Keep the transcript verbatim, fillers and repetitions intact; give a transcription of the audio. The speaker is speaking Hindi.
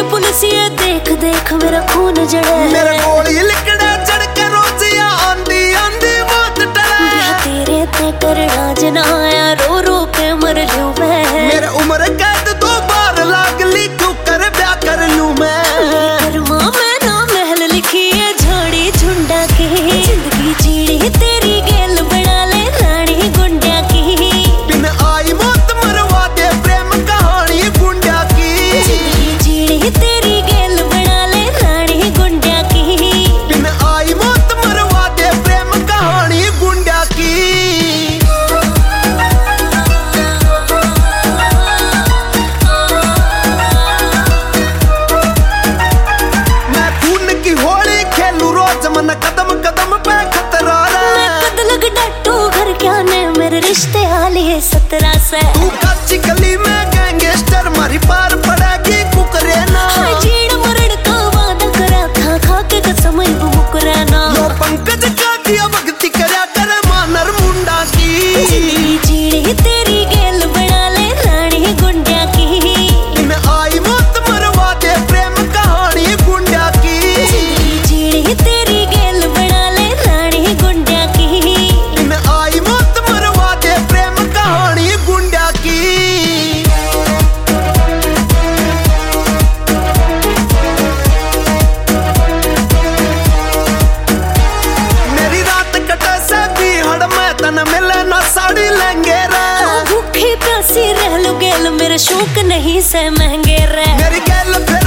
पुलिस ये देख देख मेरा खून जड़े, मेरा गोली लिकड़ा चढ़ के रोजिया आंधी आंधी मौत टले। तेरे ते करना जनाया रो रो के मर लूं मैं, मेरे उम्र कैद दो बार लाग ली क्यों कर ब्याह कर लूं मैं। कर्मा में ना महल लिखी है झोड़ी झुंडा की, जिंदगी जीनी तेरी गेल बना ले रानी गुंडा की। बिन आई मौत मरवा दे प्रेम कहानी गुंडा की, जिंदगी जीनी तेरी गेल बना ले रानी गुंडा की। बिन आई मौत मरवा दे प्रेम कहानी गुंडा की। मैं खून की होली खेलू रोज मन कदम कदम पे खतरा रे। कदलग डट्टू घर क्या ने मेरे रिश्ते हाली है सत्रह से। तू कच्ची गली में गैंगस्टर मारी पार पड़ेगी कुकरे ना। जीण मरण का वादा करा था खा के कसम मुकरा ना। लो पंकज का दिया भक्ति करया कर मानर मुंडा की, जिंदगी जीनी तेरी गेल बना ले रानी गुंडा की। बिन आई मौत मरवा दे प्रेम कहानी गुंडा की, जिंदगी जीनी तेरी गेल बना ले रानी गुंडा की। बिन आई मौत मरवा दे प्रेम कहानी गुंडा की। मेरी रात कटे से भी हड़ में तन मिले ना साड़ी लेंगे रे। भूखी प्यासी रह लो गेल मेरे शौक नहीं से महंगे रे। मेरी गैल फिर